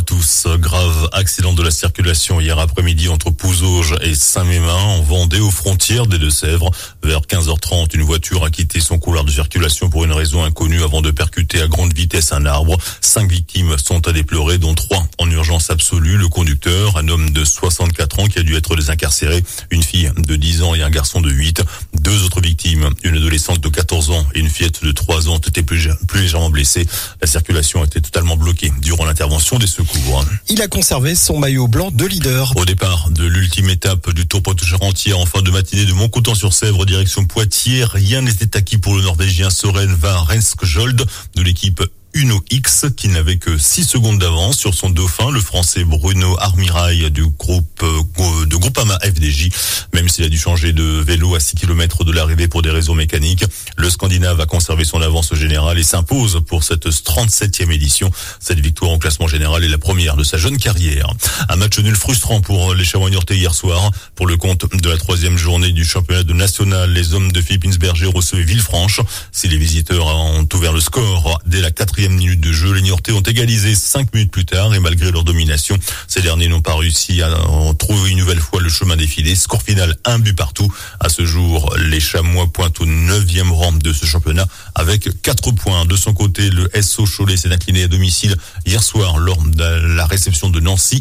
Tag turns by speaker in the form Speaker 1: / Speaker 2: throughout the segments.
Speaker 1: tous. Grave accident de la circulation hier après-midi entre Pouzauges et Saint-Mémin en Vendée aux frontières des Deux-Sèvres. Vers 15h30, une voiture a quitté son couloir de circulation pour une raison inconnue avant de percuter à grande vitesse un arbre. 5 victimes sont à déplorer, dont 3 en urgence absolue. Le conducteur, un homme de 64 ans qui a dû être désincarcéré, une fille de 10 ans et un garçon de 8. 2 autres victimes, une adolescente de 14 ans et une fillette de 3 ans ont été plus légèrement blessées. La circulation a été totalement bloquée durant l'intervention des secours.
Speaker 2: Il a conservé son maillot blanc de leader.
Speaker 1: Au départ de l'ultime étape du Tour Poitou-Charentes en fin de matinée de Montcoutan-sur-Sèvre, direction Poitiers, rien n'était acquis pour le Norvégien Søren Varensskjold de l'équipe Uno X qui n'avait que 6 secondes d'avance sur son dauphin, le Français Bruno Armirail du groupe de Groupama FDJ. Même s'il a dû changer de vélo à 6 km de l'arrivée pour des raisons mécaniques, le Scandinave a conservé son avance générale et s'impose pour cette 37e édition. Cette victoire en classement général est la première de sa jeune carrière. Un match nul frustrant pour les Chamois niortais hier soir. Pour le compte de la 3e journée du championnat de national, les hommes de Philippe Insberger recevaient Villefranche. Si les visiteurs ont ouvert le score dès la 4e minute de jeu, les Niortais ont égalisé 5 minutes plus tard et malgré leur domination, ces derniers n'ont pas réussi à trouver une nouvelle fois le chemin défilé. Score final 1 but partout. À ce jour, les Chamois pointent au 9e rang de ce championnat avec 4 points. De son côté, le SO Cholet s'est incliné à domicile hier soir lors de la réception de Nancy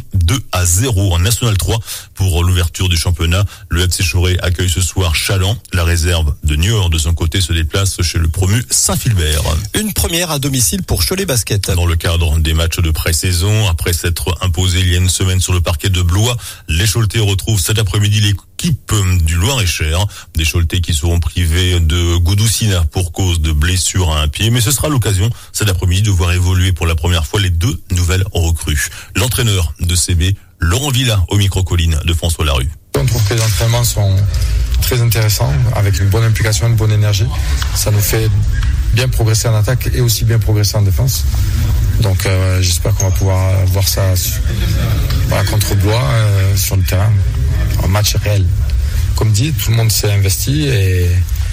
Speaker 1: 2-0 en National 3 pour l'ouverture du championnat. Le FC Cholet accueille ce soir Chaland. La réserve de Niort de son côté se déplace chez le promu Saint-Philbert.
Speaker 2: Une première à domicile pour Cholet Basket.
Speaker 1: Dans le cadre des matchs de pré-saison, après s'être imposé il y a une semaine sur le parquet de Blois, les Choletais retrouvent cet après-midi l'équipe du Loir-et-Cher. Des Choletais qui seront privés de Goudoussina pour cause de blessure à un pied. Mais ce sera l'occasion cet après-midi de voir évoluer pour la première fois les 2 nouvelles recrues. L'entraîneur de CB, Laurent Villa, au micro-colline de François Larue.
Speaker 3: On trouve que les entraînements sont très intéressants, avec une bonne implication, une bonne énergie. Ça nous fait bien progresser en attaque et aussi bien progresser en défense. Donc j'espère qu'on va pouvoir voir ça contre Blois sur le terrain, en match réel. Comme dit, tout le monde s'est investi et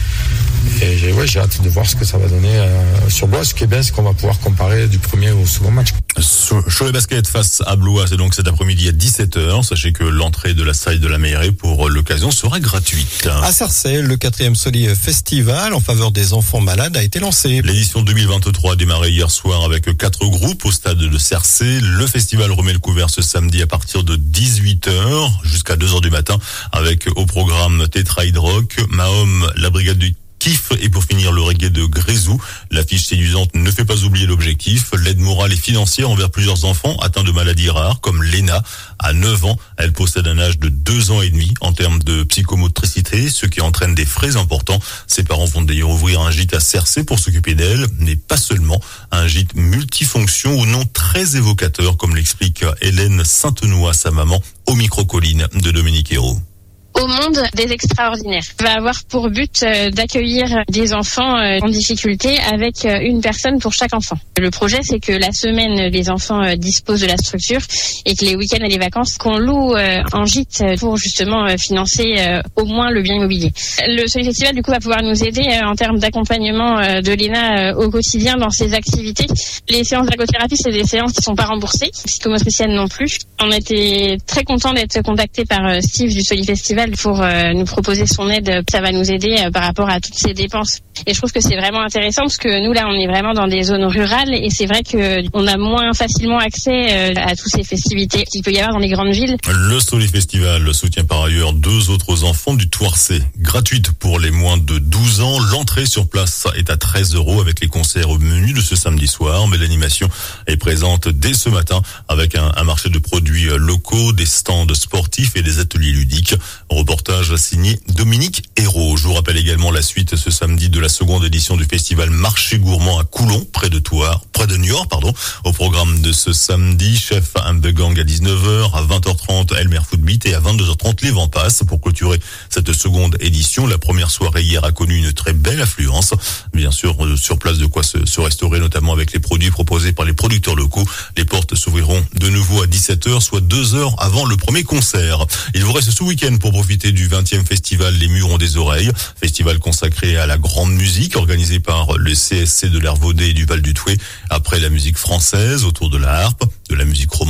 Speaker 3: j'ai hâte de voir ce que ça va donner sur Blois. Ce qui est bien, c'est qu'on va pouvoir comparer du premier au second match.
Speaker 1: Cholet Basket face à Blois, c'est donc cet après-midi à 17h. Sachez que l'entrée de la salle de la mairie pour l'occasion sera gratuite.
Speaker 2: À Sarcelles, le 4e Soli Festival en faveur des enfants malades a été lancé.
Speaker 1: L'édition 2023 a démarré hier soir avec 4 groupes au stade de Cercé. Le festival remet le couvert ce samedi à partir de 18h jusqu'à 2h du matin avec au programme Tétrahyde-Rock, Mahom, la brigade du Kiff et pour finir le reggae de Grézou. L'affiche séduisante ne fait pas oublier l'objectif, l'aide morale et financière envers plusieurs enfants atteints de maladies rares comme Léna. À 9 ans, elle possède un âge de 2 ans et demi en termes de psychomotricité, ce qui entraîne des frais importants. Ses parents vont d'ailleurs ouvrir un gîte à Cercé pour s'occuper d'elle, mais pas seulement. Un gîte multifonction au nom très évocateur, comme l'explique Hélène Saintenoy, sa maman, au micro-colline de Dominique Hérault.
Speaker 4: Au monde des extraordinaires. Ça va avoir pour but d'accueillir des enfants en difficulté avec une personne pour chaque enfant. Le projet, c'est que la semaine, les enfants disposent de la structure et que les week-ends et les vacances, qu'on loue en gîte pour justement financer au moins le bien immobilier. Le Soli Festival, du coup, va pouvoir nous aider en termes d'accompagnement de l'ENA au quotidien dans ses activités. Les séances d'ergothérapie, c'est des séances qui sont pas remboursées, psychomotriciennes non plus. On était très contents d'être contactés par Steve du Soli Festival pour nous proposer son aide. Ça va nous aider par rapport à toutes ces dépenses. Et je trouve que c'est vraiment intéressant parce que nous, là, on est vraiment dans des zones rurales et c'est vrai qu'on a moins facilement accès à toutes ces festivités qu'il peut y avoir dans les grandes villes.
Speaker 1: Le Soli Festival soutient par ailleurs 2 autres enfants du Thouarcé. Gratuite pour les moins de 12 ans, l'entrée sur place est à 13 € avec les concerts au menu de ce samedi soir. Mais l'animation est présente dès ce matin avec un marché de produits locaux, des stands sportifs et des ateliers ludiques. Reportage signé Dominique Hérault. Je vous rappelle également la suite ce samedi de la seconde édition du festival Marché Gourmand à Coulon, près de Niort. Au programme de ce samedi, Chef and the Gang à 19h, à 20h30 Elmer Footbeat et à 22h30 les vents passent. Pour clôturer cette seconde édition, la première soirée hier a connu une très belle affluence. Bien sûr, sur place de quoi se restaurer, notamment avec les produits proposés par les producteurs locaux. Les portes s'ouvriront de nouveau à 17h, soit 2 heures avant le premier concert. Il vous reste ce week-end pour profiter du 20e festival Les Murs ont des oreilles. Festival consacré à la grande musique, organisé par le CSC de l'Hervaudais et du Val du Thouet. Après la musique française, autour de la harpe, de la musique romantique,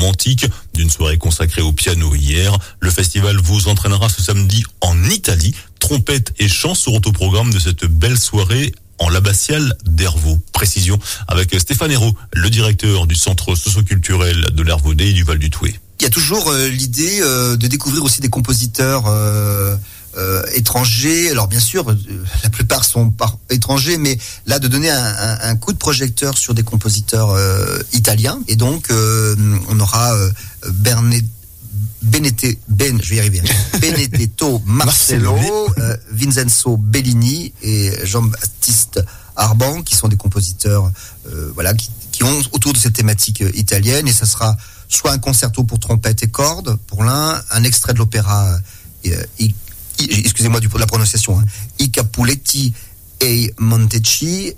Speaker 1: romantique, d'une soirée consacrée au piano hier. Le festival vous entraînera ce samedi en Italie. Trompettes et chants seront au programme de cette belle soirée en l'abbatiale d'Hervaux. Précision avec Stéphane Hérault, le directeur du centre socioculturel de l'Hervaudais et du Val-du-Thouet.
Speaker 5: Il y a toujours l'idée de découvrir aussi des compositeurs étrangers. Alors bien sûr, la plupart sont étrangers, mais là de donner un coup de projecteur sur des compositeurs italiens. Et donc on aura Benedetto Marcello, Vincenzo Bellini et Jean-Baptiste Arban, qui sont des compositeurs qui ont autour de cette thématique italienne. Et ça sera soit un concerto pour trompette et cordes pour l'un, un extrait de l'opéra excusez-moi de la prononciation, I Capuletti et Montecchi,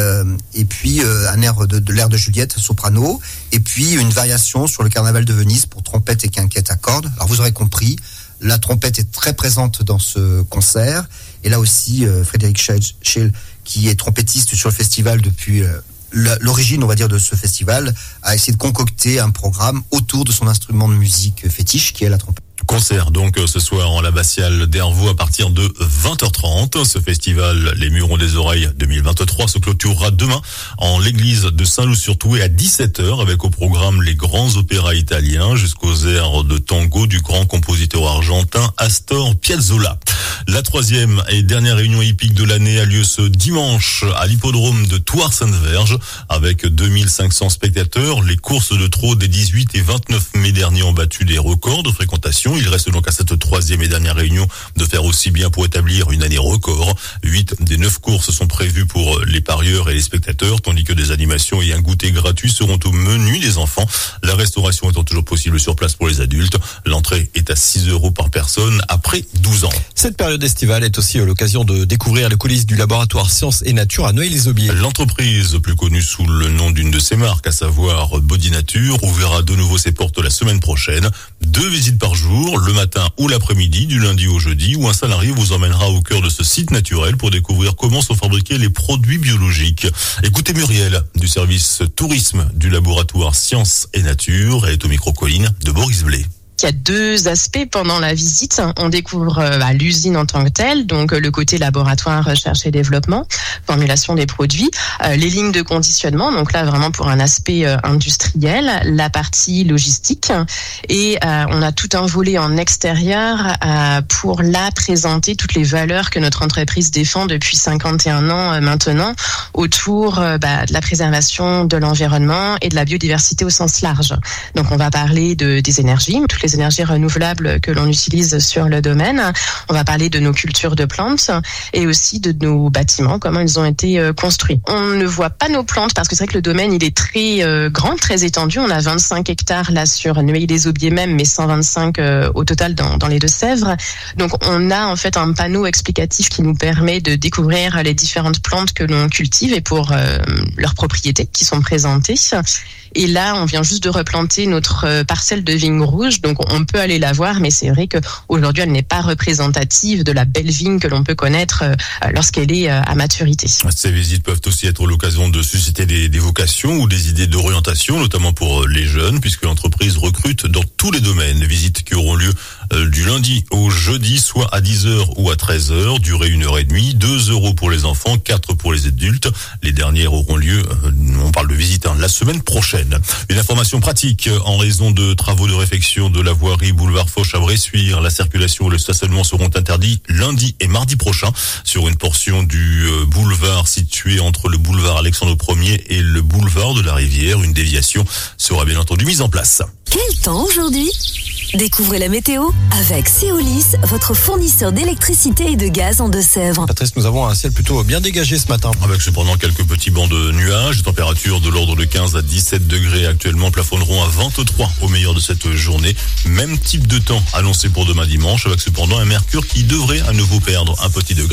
Speaker 5: et puis un air de l'air de Juliette, soprano, et puis une variation sur le Carnaval de Venise pour trompette et quinquette à cordes. Alors vous aurez compris, la trompette est très présente dans ce concert, et là aussi Frédéric Schell, qui est trompettiste sur le festival depuis l'origine, on va dire, de ce festival, a essayé de concocter un programme autour de son instrument de musique fétiche, qui est la trompette.
Speaker 1: Concert donc ce soir en l'abbatiale d'Hervaux à partir de 20h30. Ce festival, Les Murons des Oreilles 2023, se clôturera demain en l'église de Saint-Loup-sur-Thouet à 17h avec au programme les grands opéras italiens jusqu'aux airs de tango du grand compositeur argentin Astor Piazzolla. La troisième et dernière réunion hippique de l'année a lieu ce dimanche à l'hippodrome de Thouars-Sainte-Verge avec 2500 spectateurs. Les courses de trot des 18 et 29 mai dernier ont battu des records de fréquentation. Il reste donc à cette troisième et dernière réunion de faire aussi bien pour établir une année record. 8 des 9 courses sont prévues pour les parieurs et les spectateurs, tandis que des animations et un goûter gratuit seront au menu des enfants. La restauration étant toujours possible sur place pour les adultes. L'entrée est à 6 € par personne après 12 ans.
Speaker 2: Cette période estivale est aussi l'occasion de découvrir les coulisses du laboratoire Sciences et Nature à Noël-les-Aubiers.
Speaker 1: L'entreprise, plus connue sous le nom d'une de ses marques, à savoir Body Nature, ouvrira de nouveau ses portes la semaine prochaine. 2 visites par jour, le matin ou l'après-midi, du lundi au jeudi, où un salarié vous emmènera au cœur de ce site naturel pour découvrir comment sont fabriqués les produits biologiques. Écoutez Muriel, du service tourisme du laboratoire Sciences et Nature, elle est au micro-colline de Boris Blé.
Speaker 6: Il y a 2 aspects pendant la visite. On découvre l'usine en tant que telle, donc le côté laboratoire, recherche et développement, formulation des produits, les lignes de conditionnement, donc là vraiment pour un aspect industriel, la partie logistique, et on a tout un volet en extérieur pour là présenter toutes les valeurs que notre entreprise défend depuis 51 ans maintenant autour de la préservation de l'environnement et de la biodiversité au sens large. Donc on va parler des énergies, toutes les énergies renouvelables que l'on utilise sur le domaine. On va parler de nos cultures de plantes et aussi de nos bâtiments, comment ils ont été construits. On ne voit pas nos plantes parce que c'est vrai que le domaine il est très grand, très étendu. On a 25 hectares là sur Noël-les-Aubiers même, mais 125 au total dans les Deux-Sèvres. Donc on a en fait un panneau explicatif qui nous permet de découvrir les différentes plantes que l'on cultive et pour leurs propriétés qui sont présentées. Et là, on vient juste de replanter notre parcelle de vigne rouge, donc on peut aller la voir, mais c'est vrai qu'aujourd'hui, elle n'est pas représentative de la belle vigne que l'on peut connaître lorsqu'elle est à maturité.
Speaker 1: Ces visites peuvent aussi être l'occasion de susciter des vocations ou des idées d'orientation, notamment pour les jeunes, puisque l'entreprise recrute dans tous les domaines. Visites qui auront lieu du lundi au jeudi, soit à 10h ou à 13h, durée 1h30, 2 € pour les enfants, 4 pour les adultes. Les dernières auront lieu, on parle de visite, la semaine prochaine. Une information pratique, en raison de travaux de réfection de la voirie boulevard Foch à Bressuire, la circulation et le stationnement seront interdits lundi et mardi prochain sur une portion du boulevard situé entre le boulevard Alexandre Ier et le boulevard de la Rivière. Une déviation sera bien entendu mise en place.
Speaker 7: Quel temps aujourd'hui ? Découvrez la météo avec Seolis, votre fournisseur d'électricité et de gaz en Deux-Sèvres.
Speaker 2: Patrice, nous avons un ciel plutôt bien dégagé ce matin.
Speaker 1: Avec cependant quelques petits bancs de nuages, température de l'ordre de 15 à 17 degrés actuellement, plafonneront à 23 au meilleur de cette journée. Même type de temps annoncé pour demain dimanche, avec cependant un mercure qui devrait à nouveau perdre un petit degré.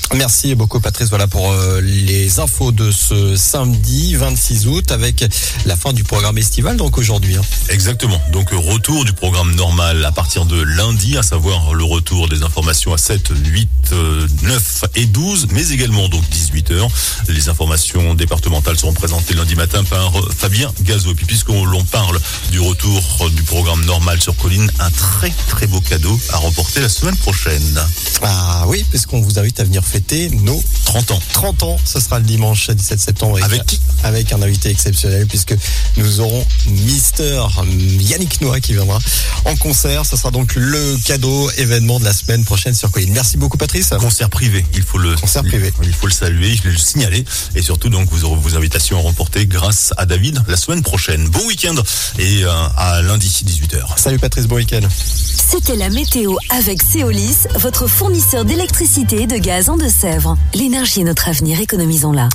Speaker 2: Merci beaucoup Patrice, voilà pour les infos de ce samedi 26 août avec la fin du programme estival donc aujourd'hui.
Speaker 1: Exactement, donc retour du programme normal à partir de lundi, à savoir le retour des informations à 7, 8, 9 et 12, mais également donc 18h. Les informations départementales seront présentées lundi matin par Fabien Gazot. Et puis puisqu'on parle du retour du programme normal sur Colline, un très très beau cadeau à remporter la semaine prochaine.
Speaker 2: Ah oui, puisqu'on vous invite à venir fêter nos
Speaker 1: 30 ans.
Speaker 2: 30 ans, ce sera le dimanche 17 septembre.
Speaker 1: Avec qui ?
Speaker 2: Avec un invité exceptionnel, puisque nous aurons Mister Yannick Noah qui viendra en concert. Ce sera donc le cadeau événement de la semaine prochaine sur Colline. Merci beaucoup Patrice.
Speaker 1: Concert privé, il faut le saluer, je vais le signaler. Et surtout donc vous aurez vos invitations à remporter grâce à David la semaine prochaine. Bon week-end et à lundi 18h.
Speaker 2: Salut Patrice, bon week-end.
Speaker 7: C'était la météo avec Céolis, votre fournisseur d'électricité et de gaz en Deux-Sèvres. L'énergie est notre avenir, économisons-la.